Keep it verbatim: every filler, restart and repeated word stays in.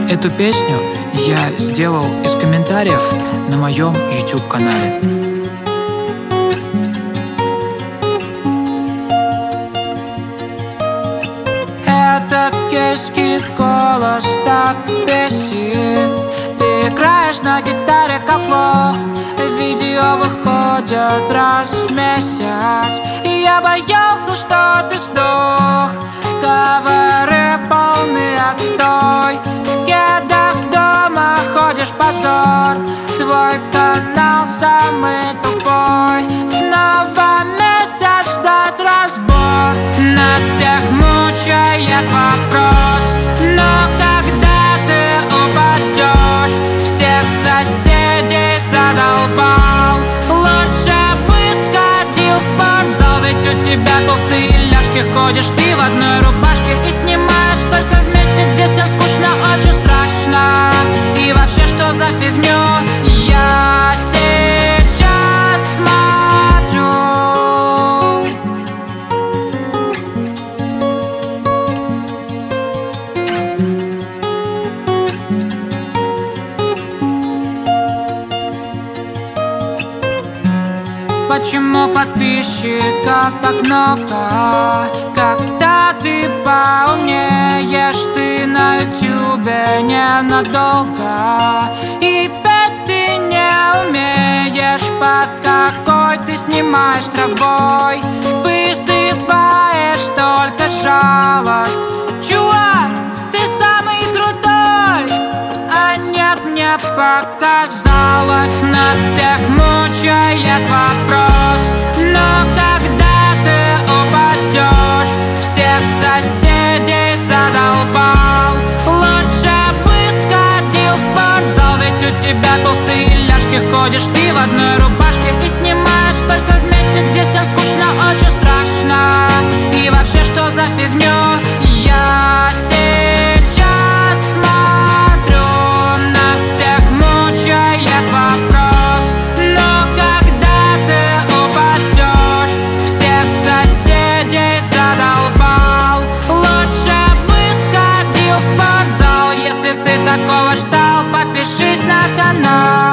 Эту песню я сделал из комментариев на моем YouTube канале. Этот кельтский голос так бесит. Ты играешь на гитаре как лох. Видео выходят раз в месяц, и я боялся, что ты сдох. Каверы полный отстой. В кедах дома ходишь позор. Твой канал самый тупой. Снова месяц ждать разбор. Нас всех мучает вопрос: но когда ты упадешь? Всех соседей задолбал. Лучше бы сходил в спортзал, ведь у тебя толстые ляжки. Ходишь ты в одной рубашке и снимаешь только вместе, где всем скучно, очень страшно. И вообще, что за фигню я сейчас смотрю? Почему подписчиков так много? Когда ты поумнеешь, ты на ютубе ненадолго. И петь ты не умеешь, под какой ты снимаешь травой. Вызываешь только жалость. Чувак, ты самый крутой. А нет, мне показалось, нас всех мучает вопрос: но когда ты упадешь? Всех соседей задолбал. Лучше бы сходил в спортзал, ведь у тебя толстые ляжки. Ходишь ты в одной рубашке и снимаешь только вместе, где всем скучно, очень страшно. И вообще, что за фигню я сейчас смотрю? Нас всех мучает вопрос: но когда ты упадешь? Всех соседей задолбал. Лучше бы сходил в спортзал. Если ты такого ждал, подпишись на канал.